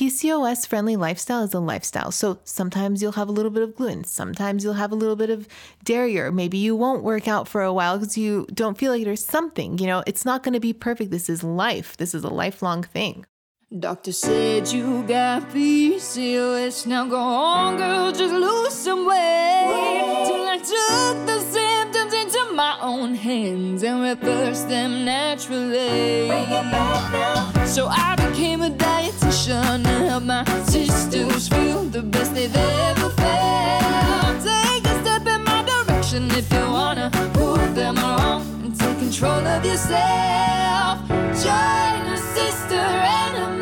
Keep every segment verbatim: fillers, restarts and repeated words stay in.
P C O S friendly lifestyle is a lifestyle. So sometimes you'll have a little bit of gluten. Sometimes you'll have a little bit of dairy, or maybe you won't work out for a while because you don't feel like there's something, you know, it's not going to be perfect. This is life. This is a lifelong thing. Doctor said you got P C O S. Now go on, girl, just lose some weight. Till I took the symptoms into my own hands and reversed them naturally. So I became a dietitian to help my sisters feel the best they've ever felt. Take a step in my direction if you wanna prove them wrong and take control of yourself. Join a sister and a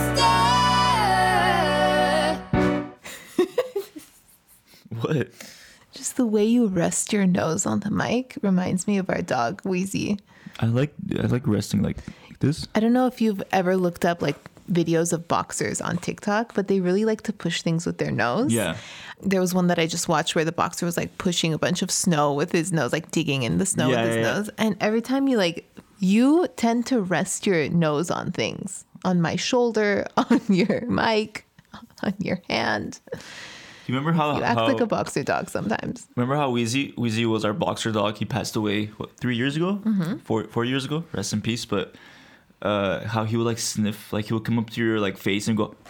What? Just the way you rest your nose on the mic reminds me of our dog, Wheezy. I like I like resting like this. I don't know if you've ever looked up like videos of boxers on TikTok, but they really like to push things with their nose. Yeah. There was one that I just watched where the boxer was like pushing a bunch of snow with his nose, like digging in the snow Yeah, with his yeah, nose. And every time you like, you tend to rest your nose on things, on my shoulder, on your mic, on your hand. You remember how You act how, like a boxer dog sometimes. Remember how Wheezy Wheezy was our boxer dog? He passed away what three years ago, mm-hmm. four four years ago. Rest in peace. But uh, how he would like sniff, like he would come up to your like face and go.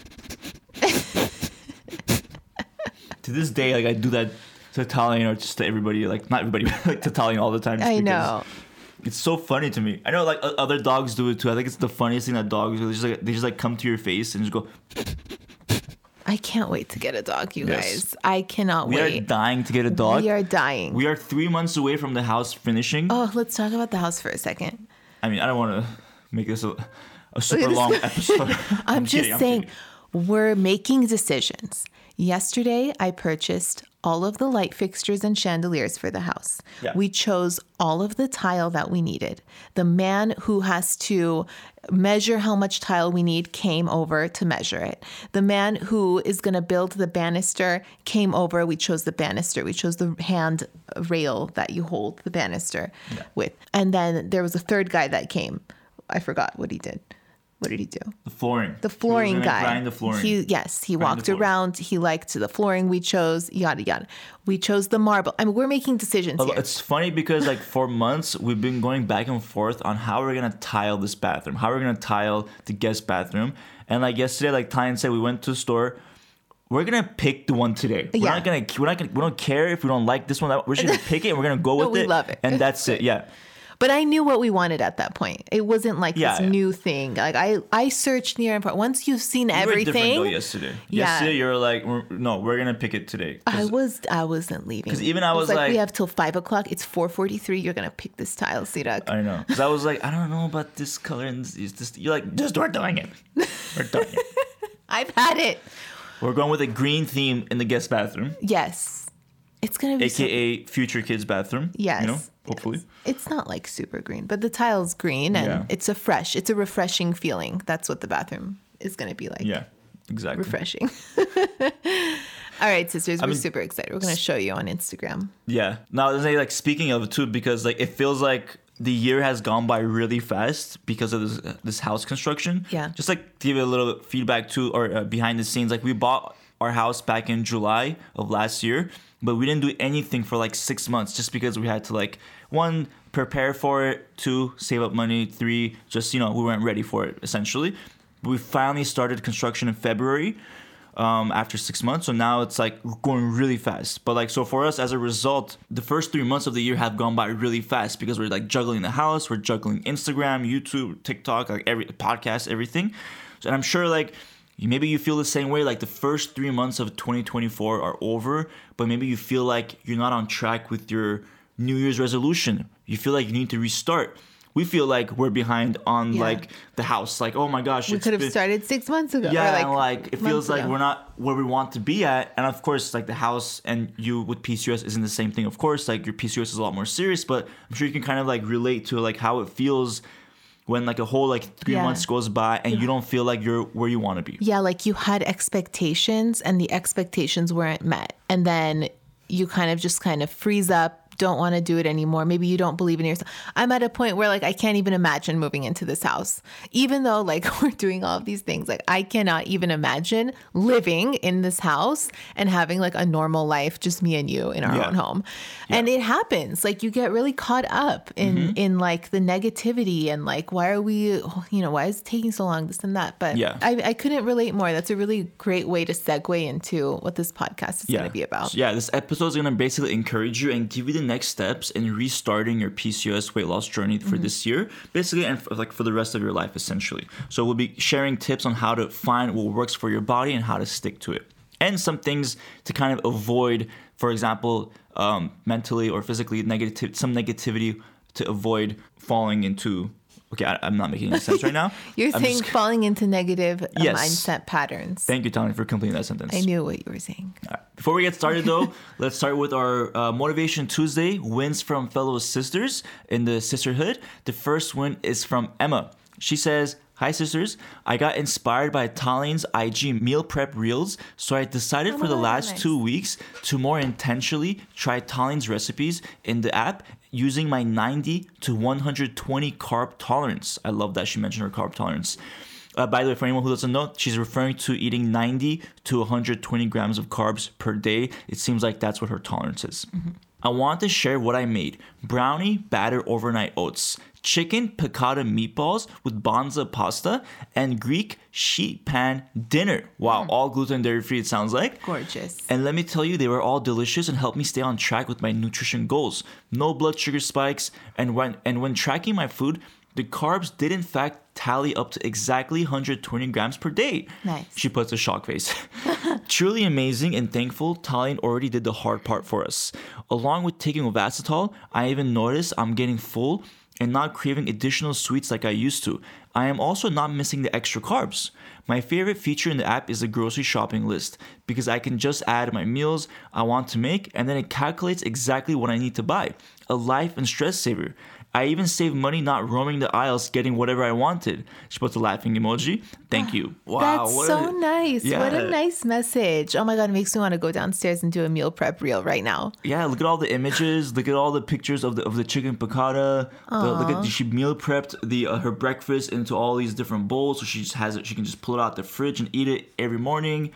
To this day, like I do that to Italian or just to everybody, like not everybody, but like to Italian all the time. I know. It's so funny to me. I know like other dogs do it too. I think it's the funniest thing that dogs do. They just like they just like come to your face and just go. I can't wait to get a dog, you Yes. guys. I cannot We wait. are dying to get a dog. We are dying. We are three months away from the house finishing. Oh, let's talk about the house for a second. I mean, I don't want to make this a, a super long episode. I'm, I'm just kidding, I'm saying, kidding. we're making decisions. Yesterday, I purchased all of the light fixtures and chandeliers for the house. Yeah. We chose all of the tile that we needed. The man who has to measure how much tile we need came over to measure it. The man who is going to build the banister came over. We chose the banister. We chose the hand rail that you hold the banister Yeah. with. And then there was a third guy that came. I forgot what he did. What did he do? The flooring. The flooring He was gonna guy. grind the flooring. He, yes, he Grind the walked flooring. around. He liked the flooring we chose, yada, yada. We chose the marble. I mean, we're making decisions here. It's funny because like for months we've been going back and forth on how we're gonna tile this bathroom, how we're gonna tile the guest bathroom. And like yesterday, like Tyan said, we went to the store. We're gonna pick the one today. We're Yeah. not gonna. We're not gonna. We don't care if we don't like this one. We're just gonna pick it and we're gonna go with we it. love it. And that's it. Yeah. But I knew what we wanted at that point. It wasn't like Yeah, this yeah. new thing. Like I, I searched near and far. Once you've seen You were different everything, though yesterday. Yeah. Yesterday you were like, we're, no, we're gonna pick it today. 'Cause I was, I wasn't leaving. 'Cause even I It was like, like- we have till five o'clock. It's four forty-three. You're gonna pick this tile, Sirak. I know. Because I was like, I don't know about this color and this. this. You're like, just we're doing it. We're doing it. I've had it. We're going with a green theme in the guest bathroom, Yes, it's gonna be. so- aka future kids' bathroom. Yes. You know, hopefully. Yes. It's not like super green, but the tile's green and Yeah. it's a fresh, it's a refreshing feeling. That's what the bathroom is going to be like. Yeah, exactly. Refreshing. All right, sisters, we're mean- super excited. We're going to show you on Instagram. Yeah. Now, like speaking of it too, because like it feels like the year has gone by really fast because of this this house construction. Yeah. Just like to give you a little feedback too, or uh, behind the scenes, like we bought our house back in July of last year, but we didn't do anything for like six months just because we had to like one prepare for it, two save up money, three just you know we weren't ready for it essentially. We finally started construction in February. Um, after six months, so now it's like going really fast. But like, so for us, as a result, the first three months of the year have gone by really fast because we're like juggling the house, we're juggling Instagram, YouTube, TikTok, like every podcast, everything. So, and I'm sure like maybe you feel the same way. Like the first three months of twenty twenty-four are over, but maybe you feel like you're not on track with your New Year's resolution. You feel like you need to restart. We feel like we're behind on Yeah. like the house. Like, oh my gosh, We it's could have been- started six months ago. yeah, or and like it months feels like ago. we're not where we want to be at. And of course, like the house and you with P C O S isn't the same thing. Of course, like your P C O S is a lot more serious, but I'm sure you can kind of like relate to like how it feels when like a whole like three Yeah. months goes by and you don't feel like you're where you want to be. Yeah, like you had expectations and the expectations weren't met. And then you kind of just kind of freeze up, don't want to do it anymore. Maybe you don't believe in yourself. I'm at a point where like I can't even imagine moving into this house. Even though like we're doing all of these things, like I cannot even imagine living in this house and having like a normal life, just me and you in our Yeah. own home. Yeah. And it happens. Like you get really caught up in Mm-hmm. in like the negativity and like why are we, you know, why is it taking so long, this and that. But Yeah. I, I couldn't relate more. That's a really great way to segue into what this podcast is going to be about. So, yeah, this episode is going to basically encourage you and give you the next steps in restarting your P C O S weight loss journey for Mm-hmm. this year, basically, and for, like for the rest of your life, essentially. So we'll be sharing tips on how to find what works for your body and how to stick to it, and some things to kind of avoid, for example, um, mentally or physically negative, some negativity to avoid falling into. Okay, I, I'm not making any sense right now. You're I'm saying just- falling into negative uh, Yes. mindset patterns. Thank you, Tony, for completing that sentence. I knew what you were saying. All right. Before we get started, though, let's start with our uh, Motivation Tuesday wins from fellow sisters in the sisterhood. The first win is from Emma. She says, "Hi, sisters. I got inspired by Talline's I G meal prep reels, so I decided Oh for my the God, last nice. two weeks to more intentionally try Talline's recipes in the app using my ninety to one hundred twenty carb tolerance." I love that she mentioned her carb tolerance. Uh, by the way, for anyone who doesn't know, she's referring to eating ninety to one hundred twenty grams of carbs per day. It seems like that's what her tolerance is. Mm-hmm. I want to share what I made. Brownie batter overnight oats, chicken piccata meatballs with banza pasta, and Greek sheet pan dinner. Wow, all gluten dairy free it sounds like. Gorgeous. And let me tell you, they were all delicious and helped me stay on track with my nutrition goals. No blood sugar spikes, and when and when tracking my food, the carbs did in fact tally up to exactly one hundred twenty grams per day. Nice. She puts a shock face. Truly amazing and thankful Tallene already did the hard part for us. Along with taking Ovasitol, I even noticed I'm getting full and not craving additional sweets like I used to. I am also not missing the extra carbs. My favorite feature in the app is the grocery shopping list because I can just add my meals I want to make and then it calculates exactly what I need to buy. A life and stress saver. I even saved money not roaming the aisles getting whatever I wanted. She puts a laughing emoji. Thank you. Wow. That's what so a- nice. What Yeah. a nice message. Oh my God, it makes me want to go downstairs and do a meal prep reel right now. Yeah, look at all the images. Look at all the pictures of the of the chicken piccata. The, look at she meal prepped the uh, her breakfast into all these different bowls, so she just has it. She can just pull it out the fridge and eat it every morning.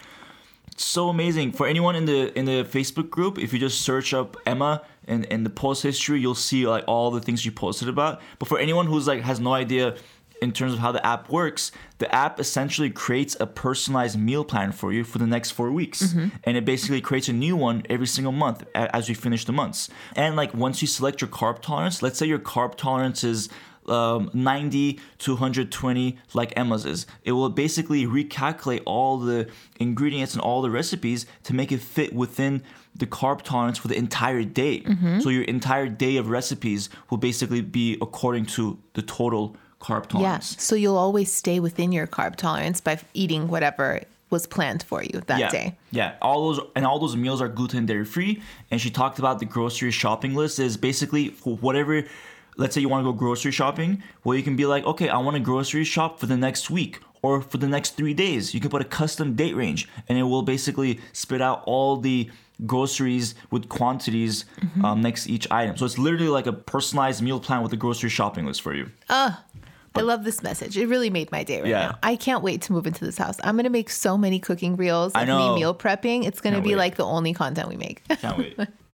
So amazing. For anyone in the in the Facebook group, if you just search up Emma in, in the post history, you'll see like all the things she posted about. But for anyone who's like has no idea in terms of how the app works, the app essentially creates a personalized meal plan for you for the next four weeks. And it basically creates a new one every single month a- as you finish the months. And like once you select your carb tolerance, let's say your carb tolerance is um, ninety to one hundred twenty like Emma's is. It will basically recalculate all the ingredients and all the recipes to make it fit within the carb tolerance for the entire day. So your entire day of recipes will basically be according to the total carb Yeah. tolerance. So you'll always stay within your carb tolerance by eating whatever was planned for you that yeah. day. Yeah, all those and all those meals are gluten dairy free. And she talked about the grocery shopping list is basically for whatever. Let's say you want to go grocery shopping. Well, you can be like, okay, I want to grocery shop for the next week or for the next three days. You can put a custom date range, and it will basically spit out all the groceries with quantities Mm-hmm. um, next to each item. So it's literally like a personalized meal plan with a grocery shopping list for you. I love this message. It really made my day right Yeah. now. I can't wait to move into this house. I'm going to make so many cooking reels I of know. me meal prepping. It's going to Can't be wait. like the only content we make. Can't wait.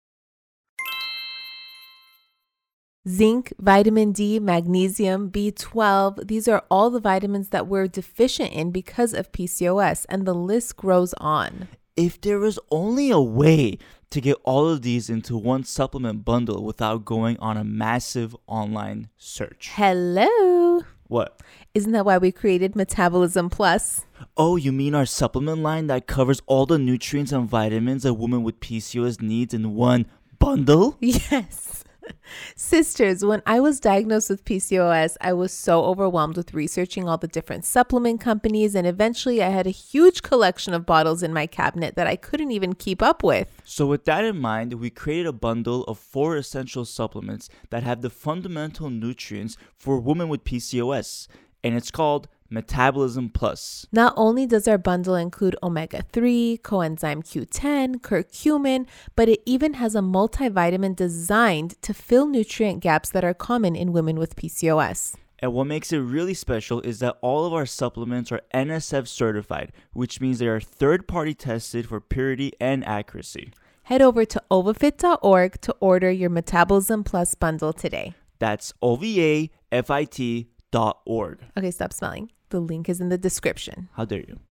Zinc, vitamin D, magnesium, B twelve. These are all the vitamins that we're deficient in because of P C O S, and the list grows on. If there was only a way to get all of these into one supplement bundle without going on a massive online search. Hello. What? Isn't that why we created Metabolism Plus? Oh, you mean our supplement line that covers all the nutrients and vitamins a woman with P C O S needs in one bundle? Yes. Sisters, when I was diagnosed with P C O S, I was so overwhelmed with researching all the different supplement companies, and eventually I had a huge collection of bottles in my cabinet that I couldn't even keep up with. So with that in mind, we created a bundle of four essential supplements that have the fundamental nutrients for women with P C O S, and it's called Metabolism Plus. Not only does our bundle include omega three, coenzyme Q ten, curcumin, but it even has a multivitamin designed to fill nutrient gaps that are common in women with P C O S. And what makes it really special is that all of our supplements are N S F certified, which means they are third-party tested for purity and accuracy. Head over to ovafit dot org to order your Metabolism Plus bundle today. That's O V A F I T dot org. Okay, stop smelling. The link is in the description. How dare you?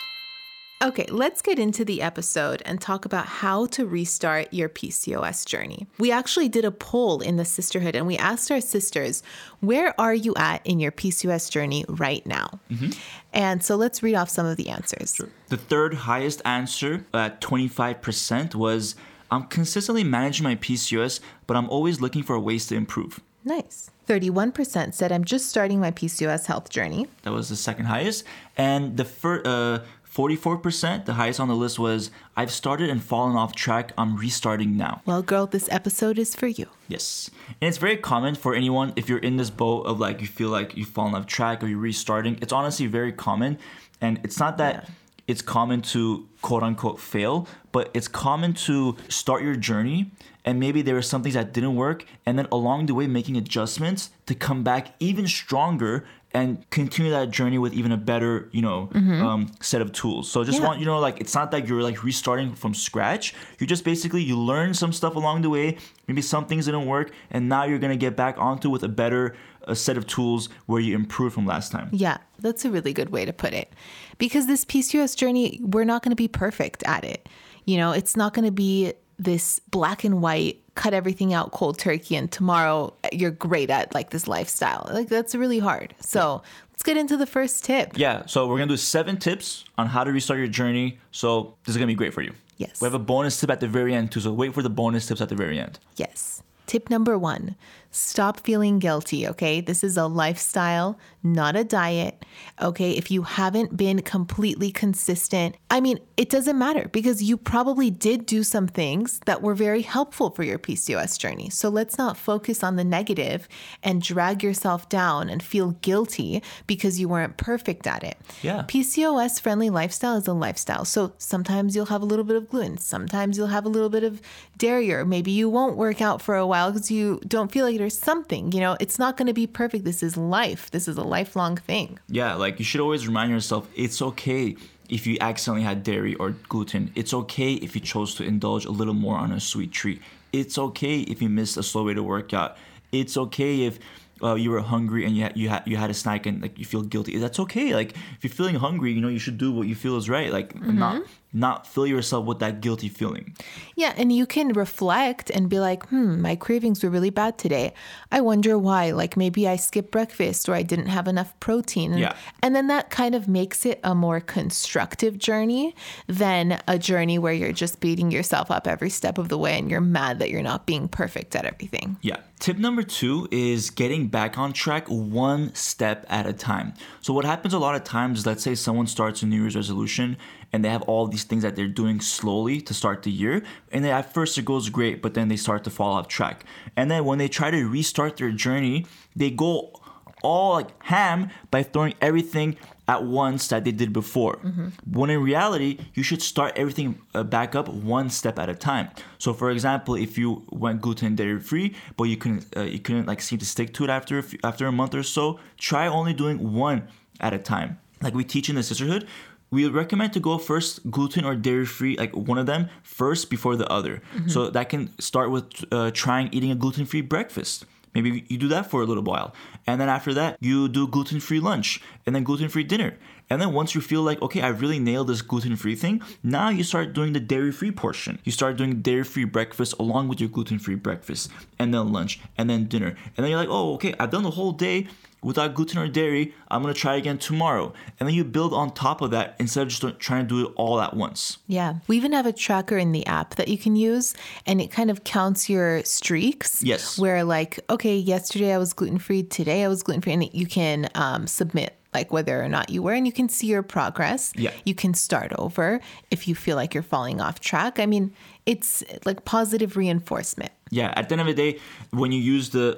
Okay, let's get into the episode and talk about how to restart your P C O S journey. We actually did a poll in the sisterhood and we asked our sisters, where are you at in your P C O S journey right now? Mm-hmm. And so let's read off some of the answers. Sure. The third highest answer at twenty-five percent was, I'm consistently managing my P C O S, but I'm always looking for ways to improve. Nice. thirty-one percent said, I'm just starting my P C O S health journey. That was the second highest. And the first, uh, forty-four percent, the highest on the list was, I've started and fallen off track. I'm restarting now. Well, girl, this episode is for you. Yes. And it's very common for anyone, if you're in this boat of like, you feel like you've fallen off track or you're restarting, it's honestly very common. And it's not that yeah. it's common to quote unquote fail, but it's common to start your journey and maybe there were some things that didn't work and then along the way making adjustments to come back even stronger and continue that journey with even a better, you know, mm-hmm. um, set of tools. So just yeah. want, you know, like, it's not that you're like restarting from scratch. You just basically, you learn some stuff along the way. Maybe some things didn't work. And now you're going to get back onto with a better a set of tools where you improved from last time. Yeah, that's a really good way to put it. Because this P C O S journey, we're not going to be perfect at it. You know, it's not going to be this black and white, cut everything out cold turkey and tomorrow you're great at like this lifestyle. Like that's really hard. So let's get into the first tip. Yeah. So we're going to do seven tips on how to restart your journey. So this is going to be great for you. Yes. We have a bonus tip at the very end too. So wait for the bonus tips at the very end. Yes. Tip number one, stop feeling guilty, okay? This is a lifestyle, not a diet, okay? If you haven't been completely consistent, I mean, it doesn't matter because you probably did do some things that were very helpful for your P C O S journey. So let's not focus on the negative and drag yourself down and feel guilty because you weren't perfect at it. Yeah. P C O S friendly lifestyle is a lifestyle. So sometimes you'll have a little bit of gluten. Sometimes you'll have a little bit of dairy, or maybe you won't work out for a while because you don't feel like there's something, you know, it's not going to be perfect. This is life. This is a lifelong thing. Yeah. Like you should always remind yourself, it's okay if you accidentally had dairy or gluten. It's okay if you chose to indulge a little more on a sweet treat. It's okay if you missed a slow way to work out. It's okay if uh, you were hungry and you had, you had you had a snack and like you feel guilty. That's okay. Like if you're feeling hungry, you know, you should do what you feel is right. Like mm-hmm. not not fill yourself with that guilty feeling. Yeah, and you can reflect and be like, hmm, my cravings were really bad today. I wonder why. Like maybe I skipped breakfast or I didn't have enough protein. And, yeah. and then that kind of makes it a more constructive journey than a journey where you're just beating yourself up every step of the way and you're mad that you're not being perfect at everything. Yeah. Tip number two is getting back on track one step at a time. So what happens a lot of times is, let's say someone starts a New Year's resolution and they have all these things that they're doing slowly to start the year. And then at first it goes great, but then they start to fall off track. And then when they try to restart their journey, they go all like ham by throwing everything at once that they did before. Mm-hmm. When in reality, you should start everything uh, back up one step at a time. So for example, if you went gluten dairy free, but you couldn't uh, you couldn't like seem to stick to it after a few, after a month or so, try only doing one at a time. Like we teach in the sisterhood, we recommend to go first gluten or dairy free, like one of them first before the other. Mm-hmm. So that can start with uh, trying eating a gluten free breakfast. Maybe you do that for a little while. And then after that, you do gluten-free lunch and then gluten-free dinner. And then once you feel like, okay, I really nailed this gluten-free thing, now you start doing the dairy-free portion. You start doing dairy-free breakfast along with your gluten-free breakfast, and then lunch, and then dinner. And then you're like, oh, okay, I've done the whole day without gluten or dairy. I'm going to try again tomorrow. And then you build on top of that instead of just trying to do it all at once. Yeah. We even have a tracker in the app that you can use, and it kind of counts your streaks. Yes. Where like, okay, yesterday I was gluten-free, today I was gluten-free, and you can um, submit like whether or not you were, and you can see your progress. Yeah. You can start over if you feel like you're falling off track. I mean, it's like positive reinforcement. Yeah. At the end of the day, when you use the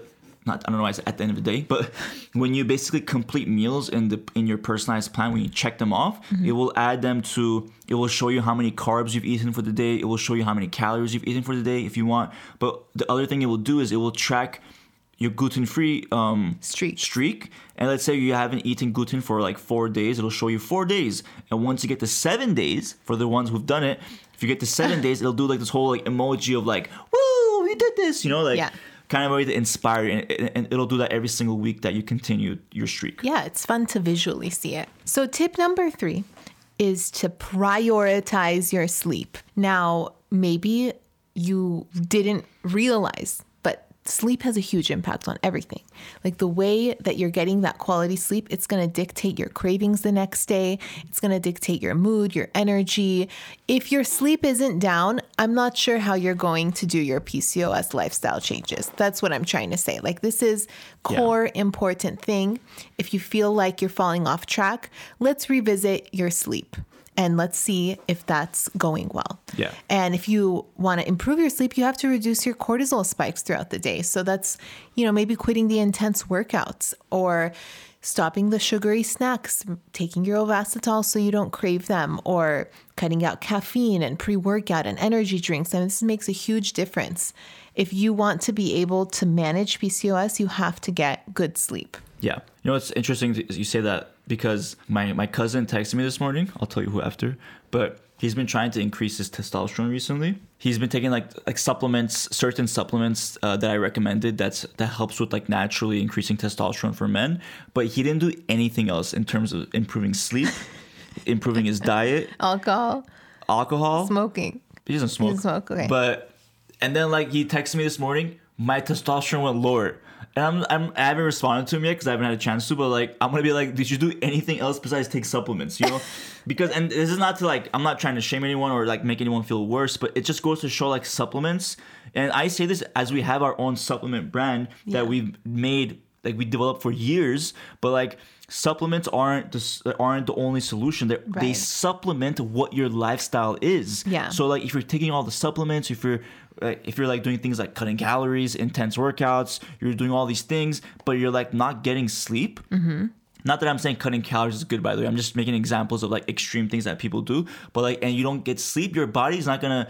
not I don't know why I said at the end of the day, but when you basically complete meals in the in your personalized plan, when you check them off, mm-hmm. it will add them to. It will show you how many carbs you've eaten for the day. It will show you how many calories you've eaten for the day if you want. But the other thing it will do is it will track your gluten-free um, streak. streak. And let's say you haven't eaten gluten for like four days. It'll show you four days. And once you get to seven days, for the ones who've done it, if you get to seven days, it'll do like this whole like emoji of like, woo, we did this, you know, like yeah. kind of a way to inspire you. And, and it'll do that every single week that you continue your streak. Yeah, it's fun to visually see it. So tip number three is to prioritize your sleep. Now, maybe you didn't realize, sleep has a huge impact on everything. Like the way that you're getting that quality sleep, it's going to dictate your cravings the next day. It's going to dictate your mood, your energy. If your sleep isn't down, I'm not sure how you're going to do your P C O S lifestyle changes. That's what I'm trying to say. Like this is core yeah. important thing. If you feel like you're falling off track, let's revisit your sleep. And let's see if that's going well. Yeah. And if you want to improve your sleep, you have to reduce your cortisol spikes throughout the day. So that's, you know, maybe quitting the intense workouts or stopping the sugary snacks, taking your Ovasitol so you don't crave them, or cutting out caffeine and pre-workout and energy drinks. And this makes a huge difference. If you want to be able to manage P C O S, you have to get good sleep. Yeah. You know, it's interesting you say that because my, my cousin texted me this morning. I'll tell you who after. But he's been trying to increase his testosterone recently. He's been taking like like supplements, certain supplements uh, that I recommended that's that helps with like naturally increasing testosterone for men. But he didn't do anything else in terms of improving sleep, improving his diet. Alcohol. Alcohol. Smoking. He doesn't smoke. He doesn't smoke, okay. But, and then like he texted me this morning, my testosterone went lower. And I'm, I'm, I haven't responded to him yet because I haven't had a chance to, but like, I'm going to be like, did you do anything else besides take supplements, you know? Because, and this is not to like, I'm not trying to shame anyone or like make anyone feel worse, but it just goes to show like supplements. And I say this as we have our own supplement brand that yeah. we've made, like we developed for years, but like supplements aren't the, aren't the only solution. Right. They supplement what your lifestyle is. Yeah. So like if you're taking all the supplements, if you're, Uh, if you're like doing things like cutting calories, intense workouts, you're doing all these things, but you're like not getting sleep. Mm-hmm. Not that I'm saying cutting calories is good, by the way. I'm just making examples of like extreme things that people do. But like, and you don't get sleep, your body's not gonna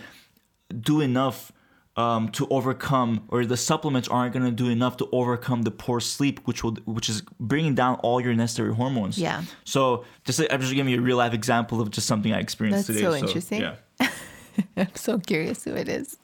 do enough um, to overcome, or the supplements aren't gonna do enough to overcome the poor sleep, which will, which is bringing down all your necessary hormones. Yeah. So just I'm just giving you a real life example of just something I experienced That's today. That's so interesting. Yeah. I'm so curious who it is.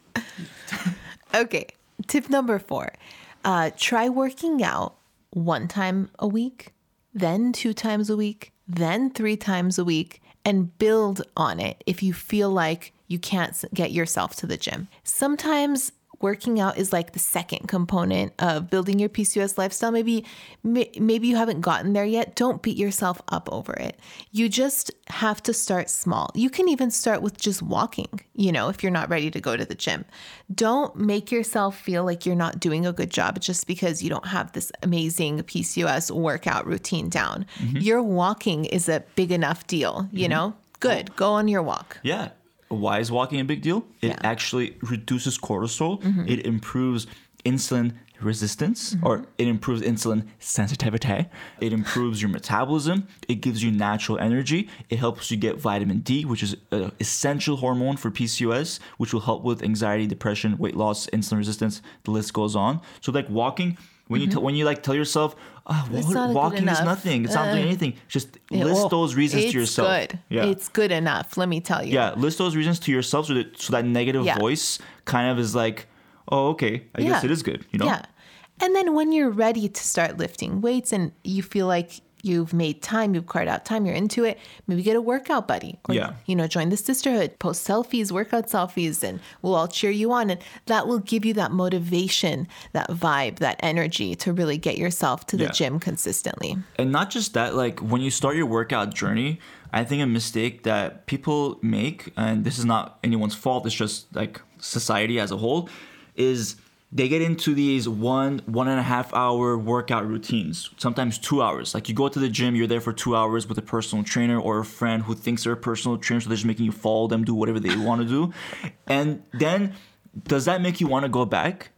Okay, tip number four. Uh, try working out one time a week, then two times a week, then three times a week, and build on it if you feel like you can't get yourself to the gym. Sometimes working out is like the second component of building your P C O S lifestyle. Maybe, maybe you haven't gotten there yet. Don't beat yourself up over it. You just have to start small. You can even start with just walking, you know, if you're not ready to go to the gym. Don't make yourself feel like you're not doing a good job just because you don't have this amazing P C O S workout routine down. Mm-hmm. Your walking is a big enough deal, you mm-hmm. know? Good. Go on your walk. Yeah. Why is walking a big deal? It yeah. actually reduces cortisol. Mm-hmm. It improves insulin resistance, mm-hmm. or it improves insulin sensitivity. It improves your metabolism. It gives you natural energy. It helps you get vitamin D, which is an essential hormone for P C O S, which will help with anxiety, depression, weight loss, insulin resistance. The list goes on. So like walking, when mm-hmm. you t- when you like tell yourself, oh, well, walking is nothing, it's uh, not doing anything, just it, list well, those reasons to yourself. It's good. Yeah. It's good enough, let me tell you. Yeah, list those reasons to yourself so that, so that negative yeah. voice kind of is like, oh, okay, I yeah. guess it is good, you know? Yeah. And then when you're ready to start lifting weights and you feel like you've made time, you've carved out time, you're into it, maybe get a workout buddy. Or, yeah. you know, join the sisterhood, post selfies, workout selfies, and we'll all cheer you on. And that will give you that motivation, that vibe, that energy to really get yourself to the yeah. gym consistently. And not just that, like when you start your workout journey, I think a mistake that people make, and this is not anyone's fault, it's just like society as a whole, is they get into these one, one and a half hour workout routines, sometimes two hours. Like you go to the gym, you're there for two hours with a personal trainer or a friend who thinks they're a personal trainer, so they're just making you follow them, do whatever they want to do. And then does that make you want to go back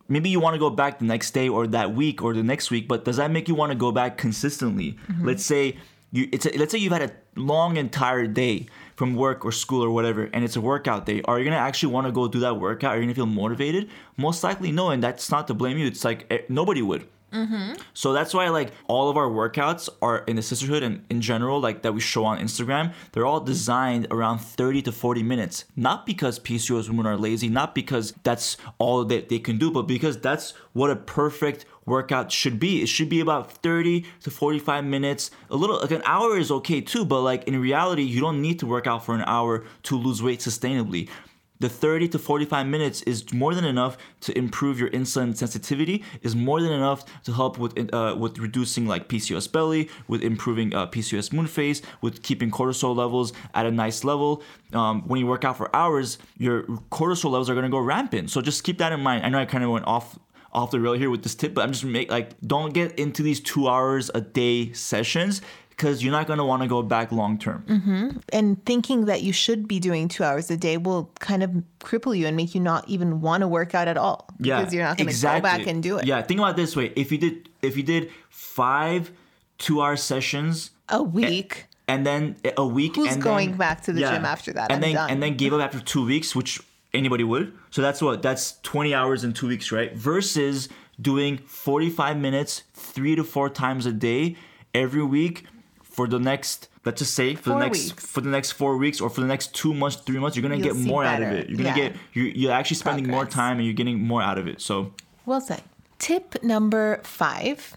maybe you want to go back the next day or that week or the next week, but does that make you want to go back consistently? Mm-hmm. Let's say you it's a, let's say you've had a long entire day from work or school or whatever, and it's a workout day. Are you gonna actually want to go do that workout? Are you gonna feel motivated? Most likely no, and that's not to blame you. It's like eh, nobody would. Mm-hmm. So that's why like all of our workouts are in the sisterhood and in general, like that we show on Instagram, they're all designed around thirty to forty minutes. Not because P C O S women are lazy, not because that's all that they can do, but because that's what a perfect workout should be. It should be about thirty to forty-five minutes. A little like an hour is okay too, but like in reality, you don't need to work out for an hour to lose weight sustainably. The thirty to forty-five minutes is more than enough to improve your insulin sensitivity, is more than enough to help with uh, with reducing like P C O S belly, with improving uh, P C O S moon phase, with keeping cortisol levels at a nice level. Um, when you work out for hours, your cortisol levels are going to go rampant. So just keep that in mind. I know I kind of went off off the rail here with this tip, but I'm just make like don't get into these two hours a day sessions, because you're not going to want to go back long term. Mm-hmm. And thinking that you should be doing two hours a day will kind of cripple you and make you not even want to work out at all. Yeah, because you're not going to exactly. go back and do it. Yeah, think about it this way: if you did, if you did five two-hour sessions a week, and then a week, who's and going then, back to the yeah, gym after that? And I'm then done. and then gave up after two weeks, which anybody would. So that's what that's twenty hours in two weeks, right? Versus doing forty-five minutes, three to four times a day, every week. For the next, let's just say, for four the next weeks. for the next four weeks or for the next two months, three months, you're gonna You'll get see more better. out of it. You're gonna Yeah. get you're, you're actually spending more Progress. time and you're getting more out of it. So Well said. Tip number five: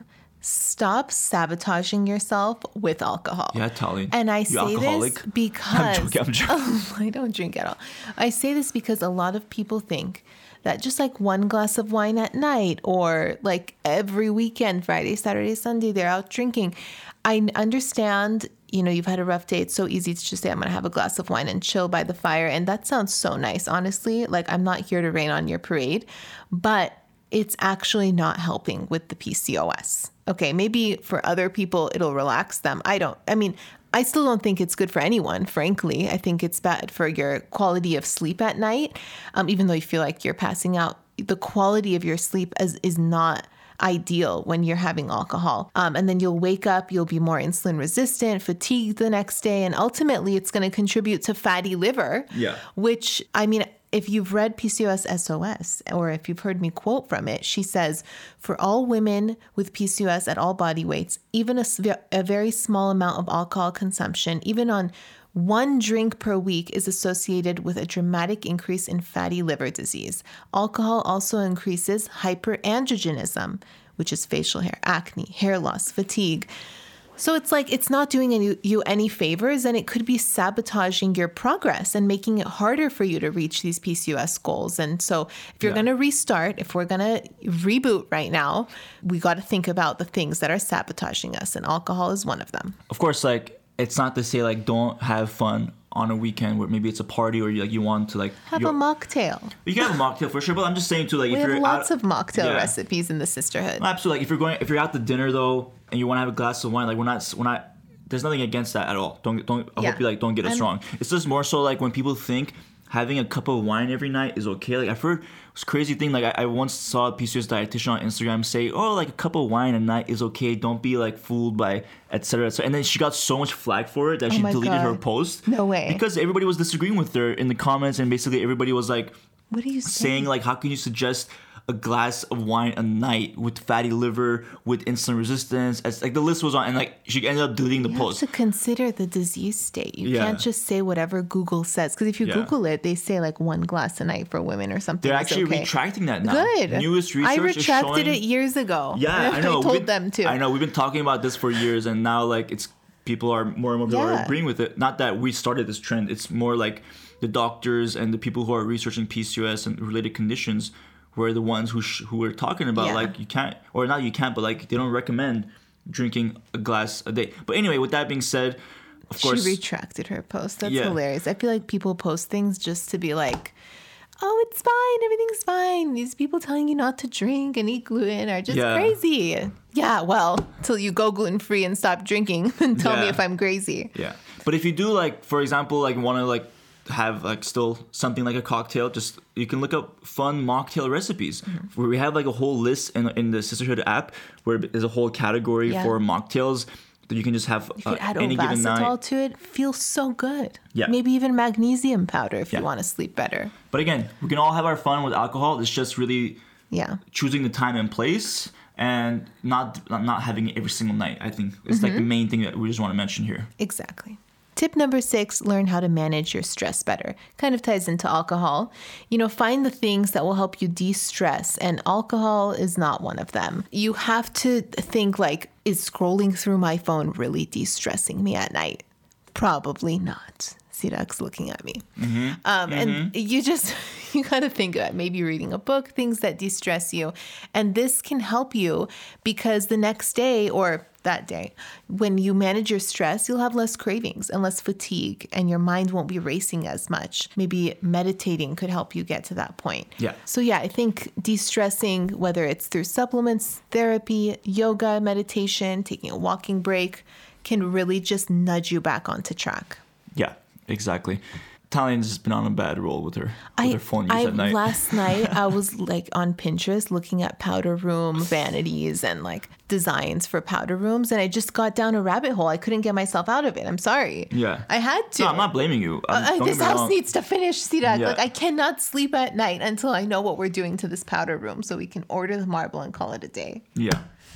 stop sabotaging yourself with alcohol. yeah, Tali. And I you say alcoholic? this because I'm joking, I'm joking. Oh, I don't drink at all. I say this because a lot of people think that just like one glass of wine at night or like every weekend, Friday, Saturday, Sunday, they're out drinking. I understand, you know, you've had a rough day. It's so easy to just say, I'm going to have a glass of wine and chill by the fire. And that sounds so nice, honestly. Like, I'm not here to rain on your parade, but it's actually not helping with the P C O S. Okay, maybe for other people, it'll relax them. I don't, I mean, I still don't think it's good for anyone, frankly. I think it's bad for your quality of sleep at night. Um, even though you feel like you're passing out, the quality of your sleep is, is not ideal when you're having alcohol. Um, and then you'll wake up, you'll be more insulin resistant, fatigued the next day, and ultimately it's going to contribute to fatty liver. Yeah. Which, I mean, if you've read P C O S S O S, or if you've heard me quote from it, she says, for all women with P C O S at all body weights, even a, a very small amount of alcohol consumption, even on one drink per week, is associated with a dramatic increase in fatty liver disease. Alcohol also increases hyperandrogenism, which is facial hair, acne, hair loss, fatigue. So it's like it's not doing any, you any favors, and it could be sabotaging your progress and making it harder for you to reach these P C O S goals. And so if you're Yeah. going to restart, if we're going to reboot right now, we got to think about the things that are sabotaging us, and alcohol is one of them. of course, like it's not to say like don't have fun on a weekend where maybe it's a party or you like you want to like Have a you're- mocktail. you can have a mocktail for sure, but I'm just saying too, like We if have you're lots out, of mocktail Yeah. recipes in the sisterhood. Absolutely. Like if you're going, if you're out to dinner though, and you want to have a glass of wine, like we're not, we're not. There's nothing against that at all. Don't, don't. I Yeah. hope you like don't get us I'm- wrong. It's just more so like when people think having a cup of wine every night is okay. Like I've heard this crazy thing. Like I, I once saw a P C O S dietitian on Instagram say, "Oh, like a cup of wine a night is okay. Don't be like fooled by et cetera." So, and then she got so much flack for it that Oh she my deleted her God. post. No way. Because everybody was disagreeing with her in the comments, and basically everybody was like What are you saying? saying like, how can you suggest a glass of wine a night with fatty liver, with insulin resistance? As like the list was on, and like she ended up deleting the You post. have to consider the disease state. You Yeah. can't just say whatever Google says. Because if you Yeah. Google it, they say like one glass a night for women or something. They're is actually okay. retracting that now. Good. Newest research I is retracted showing, it years ago. Yeah, I know. I We've told been- them to. I know. We've been talking about this for years, and now like it's people are more and more people are Yeah. agreeing with it. Not that we started this trend. It's more like the doctors and the people who are researching P C O S and related conditions were the ones who sh- who were talking about Yeah. like you can't, or not you can't, but like they don't recommend drinking a glass a day. But anyway, with that being said, of course, She retracted her post. That's Yeah. hilarious. I feel like people post things just to be like, oh, it's fine. Everything's fine. These people telling you not to drink and eat gluten are just Yeah. crazy. Yeah, well, till you go gluten-free and stop drinking and tell me Yeah. if I'm crazy. yeah. But if you do like, for example, like want to like have like still something like a cocktail, just you can look up fun mocktail recipes. Mm-hmm. Where we have like a whole list in in the Sisterhood app where there's a whole category yeah. for mocktails that you can just have you could uh, add any given night. Ovasitol to it. Feels so good. Yeah. Maybe even magnesium powder if yeah. you want to sleep better. But again, we can all have our fun with alcohol. It's just really yeah. choosing the time and place and not not having it every single night. I think it's mm-hmm. like the main thing that we just want to mention here. Exactly. Tip number six, learn how to manage your stress better. Kind of ties into alcohol. You know, find the things that will help you de-stress, and alcohol is not one of them. You have to think like, is scrolling through my phone really de-stressing me at night? Probably not. Sirak's looking at me. Mm-hmm. Um, mm-hmm. And you just, you got to think about maybe reading a book, things that de-stress you. And this can help you because the next day or that day, when you manage your stress, you'll have less cravings and less fatigue and your mind won't be racing as much. Maybe meditating could help you get to that point. Yeah. So yeah, I think de-stressing, whether it's through supplements, therapy, yoga, meditation, taking a walking break, can really just nudge you back onto track. Yeah. Exactly. Talian's just been on a bad roll with her, with I, her phone use I, at night. Last night, I was like on Pinterest looking at powder room vanities and like designs for powder rooms. And I just got down a rabbit hole. I couldn't get myself out of it. I'm sorry. Yeah. I had to. No, I'm not blaming you. Uh, this house needs to finish, Sirak. Yeah. Like I cannot sleep at night until I know what we're doing to this powder room so we can order the marble and call it a day. Yeah.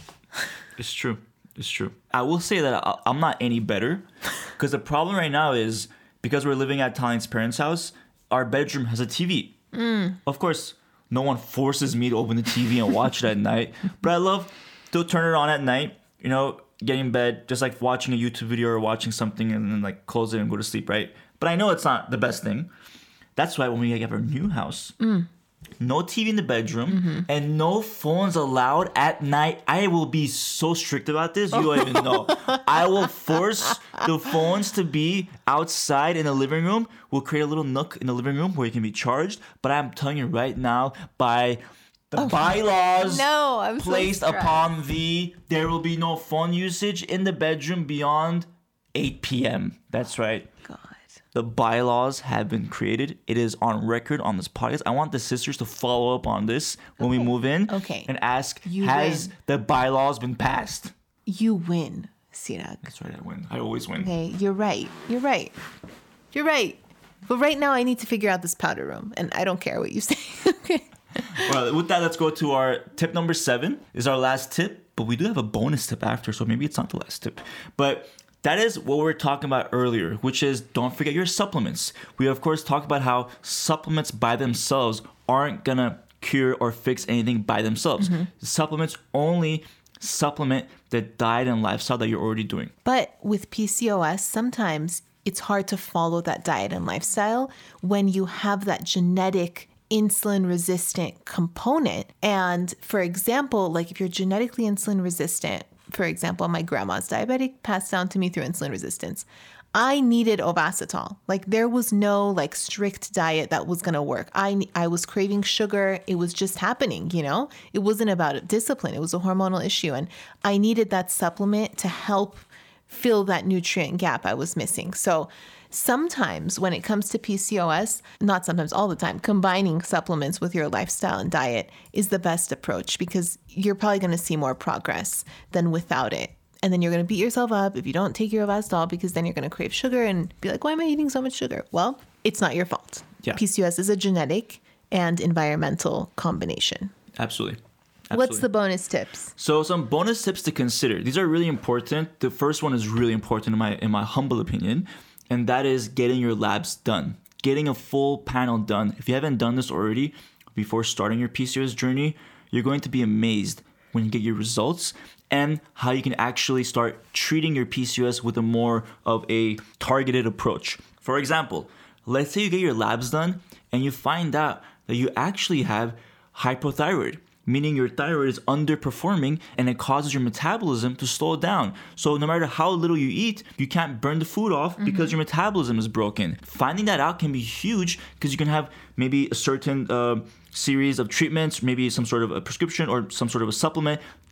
It's true. It's true. I will say that I'm not any better because the problem right now is because we're living at Talian's parents' house, our bedroom has a T V. Mm. Of course, no one forces me to open the T V and watch it at night, but I love to turn it on at night, you know, get in bed, just like watching a YouTube video or watching something and then like close it and go to sleep, right? But I know it's not the best thing. That's why when we get our new house, mm. no T V in the bedroom, mm-hmm. and no phones allowed at night. I will be so strict about this. You don't even know. I will force the phones to be outside in the living room. We'll create a little nook in the living room where it can be charged. But I'm telling you right now, by the oh, bylaws no, I'm placed so upon thee, there will be no phone usage in the bedroom beyond eight p.m. That's right. God. The bylaws have been created. It is on record on this podcast. I want the sisters to follow up on this when okay. we move in okay. and ask, you has win. the bylaws been passed? You win, Sirak. That's right, I win. I always win. Okay, you're right. You're right. You're right. But right now I need to figure out this powder room, and I don't care what you say. Okay. Well, with that, let's go to our tip number seven. Is our last tip, but we do have a bonus tip after, so maybe it's not the last tip. But that is what we were talking about earlier, which is don't forget your supplements. We, of course, talked about how supplements by themselves aren't going to cure or fix anything by themselves. Mm-hmm. The supplements only supplement the diet and lifestyle that you're already doing. But with P C O S, sometimes it's hard to follow that diet and lifestyle when you have that genetic insulin resistant component. And for example, like if you're genetically insulin resistant, for example, my grandma's diabetic passed down to me through insulin resistance. I needed Ovasitol. Like there was no like strict diet that was going to work. I, I was craving sugar. It was just happening, you know, it wasn't about discipline. It was a hormonal issue. And I needed that supplement to help fill that nutrient gap I was missing. So sometimes when it comes to P C O S, not sometimes, all the time, combining supplements with your lifestyle and diet is the best approach because you're probably going to see more progress than without it. And then you're going to beat yourself up if you don't take your Ovasitol because then you're going to crave sugar and be like, why am I eating so much sugar? Well, it's not your fault. Yeah. P C O S is a genetic and environmental combination. Absolutely. Absolutely. What's the bonus tips? So some bonus tips to consider. These are really important. The first one is really important in my in my humble opinion. And that is getting your labs done, getting a full panel done. If you haven't done this already before starting your P C O S journey, you're going to be amazed when you get your results and how you can actually start treating your P C O S with a more of a targeted approach. For example, let's say you get your labs done and you find out that you actually have hypothyroid, meaning your thyroid is underperforming and it causes your metabolism to slow down. So no matter how little you eat, you can't burn the food off mm-hmm. because your metabolism is broken. Finding that out can be huge because you can have maybe a certain uh, series of treatments, maybe some sort of a prescription or some sort of a supplement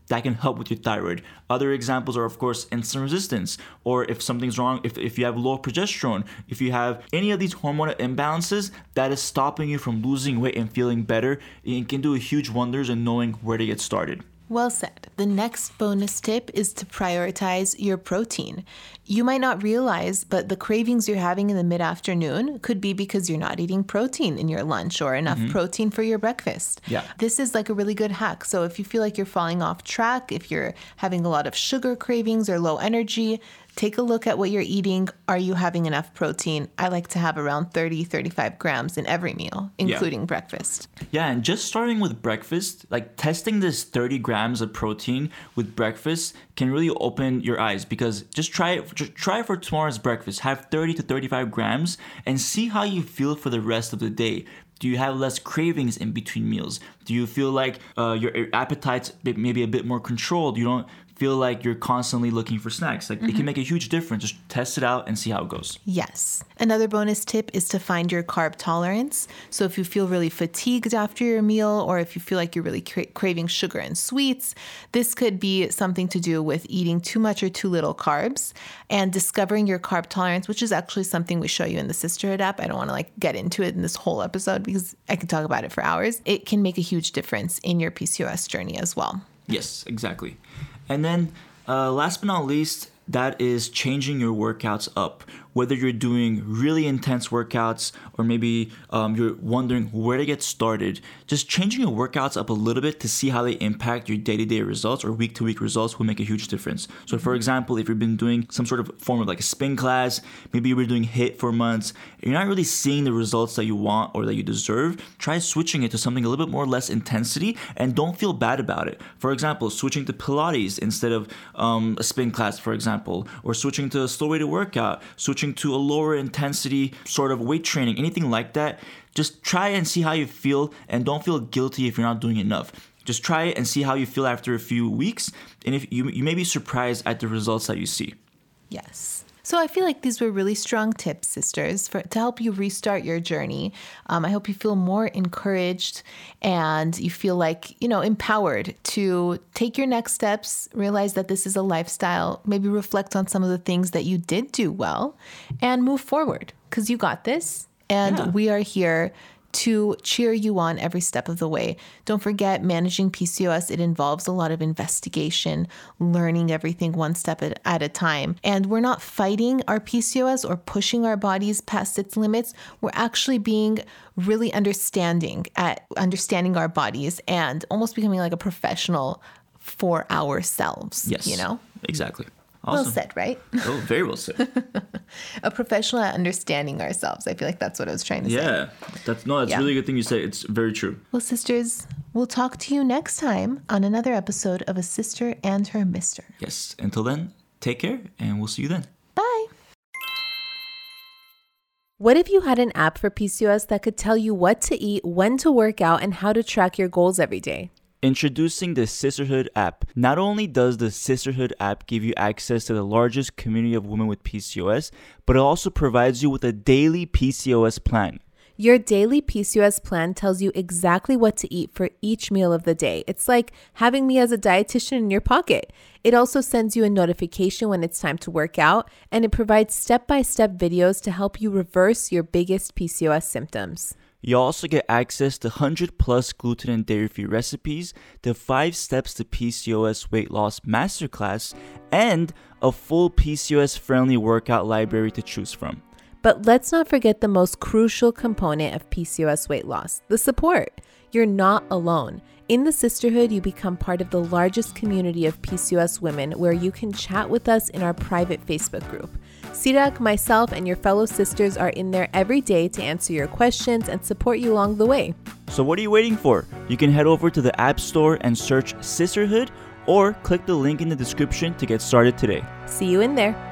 that can help with your thyroid. Other examples are, of course, insulin resistance, or if something's wrong, if, if you have low progesterone, if you have any of these hormonal imbalances that is stopping you from losing weight and feeling better, it can do huge wonders in knowing where to get started. Well said. The next bonus tip is to prioritize your protein. You might not realize, but the cravings you're having in the mid-afternoon could be because you're not eating protein in your lunch or enough mm-hmm. protein for your breakfast. Yeah. This is like a really good hack. So if you feel like you're falling off track, if you're having a lot of sugar cravings or low energy, take a look at what you're eating. Are you having enough protein? I like to have around thirty, thirty-five grams in every meal, including yeah. breakfast. Yeah, and just starting with breakfast, like testing this thirty grams of protein with breakfast can really open your eyes, because just try it, just try it for tomorrow's breakfast. Have thirty to thirty-five grams and see how you feel for the rest of the day. Do you have less cravings in between meals? Do you feel like uh, your appetite's maybe a bit more controlled? You don't feel like you're constantly looking for snacks. Like mm-hmm. it can make a huge difference. Just test it out and see how it goes. Yes. Another bonus tip is to find your carb tolerance. So if you feel really fatigued after your meal, or if you feel like you're really cra- craving sugar and sweets, this could be something to do with eating too much or too little carbs, and discovering your carb tolerance, which is actually something we show you in the Sisterhood app. I don't want to like get into it in this whole episode because I could talk about it for hours. It can make a huge difference in your P C O S journey as well. Yes, exactly. And then uh, last but not least, that is changing your workouts up. Whether you're doing really intense workouts or maybe um, you're wondering where to get started, just changing your workouts up a little bit to see how they impact your day-to-day results or week-to-week results will make a huge difference. So for example, if you've been doing some sort of form of like a spin class, maybe you were doing HIIT for months, you're not really seeing the results that you want or that you deserve, try switching it to something a little bit more less intensity and don't feel bad about it. For example, switching to Pilates instead of um, a spin class, for example, or switching to a slow weighted workout, switching to a lower intensity sort of weight training, anything like that. Just try and see how you feel, and don't feel guilty if you're not doing enough. Just try it and see how you feel after a few weeks, and if you you may be surprised at the results that you see. Yes. So I feel like these were really strong tips, sisters, for to help you restart your journey. Um, I hope you feel more encouraged and you feel like, you know, empowered to take your next steps, realize that this is a lifestyle, maybe reflect on some of the things that you did do well, and move forward, because you got this. And yeah. we are here to cheer you on every step of the way. Don't forget, managing P C O S, it involves a lot of investigation, learning everything one step at, at a time. And we're not fighting our P C O S or pushing our bodies past its limits. We're actually being really understanding at understanding our bodies and almost becoming like a professional for ourselves. Yes, you know? Exactly. Awesome. Well said, right? Oh, very well said. A professional at understanding ourselves. I feel like that's what I was trying to yeah, say. Yeah, that's no, that's yeah. really good thing you say. It's very true. Well, sisters, we'll talk to you next time on another episode of A Sister and Her Mister. Yes. Until then, take care, and we'll see you then. Bye. What if you had an app for P C O S that could tell you what to eat, when to work out, and how to track your goals every day? Introducing the Sisterhood app. Not only does the Sisterhood app give you access to the largest community of women with P C O S, but it also provides you with a daily P C O S plan. Your daily P C O S plan tells you exactly what to eat for each meal of the day. It's like having me as a dietitian in your pocket. It also sends you a notification when it's time to work out, and it provides step-by-step videos to help you reverse your biggest P C O S symptoms. You also get access to one hundred plus gluten and dairy-free recipes, the five steps to P C O S weight loss masterclass, and a full P C O S-friendly workout library to choose from. But let's not forget the most crucial component of P C O S weight loss, the support. You're not alone. In the Sisterhood, you become part of the largest community of P C O S women, where you can chat with us in our private Facebook group. Sirak, myself, and your fellow sisters are in there every day to answer your questions and support you along the way. So what are you waiting for? You can head over to the App Store and search Sisterhood, or click the link in the description to get started today. See you in there.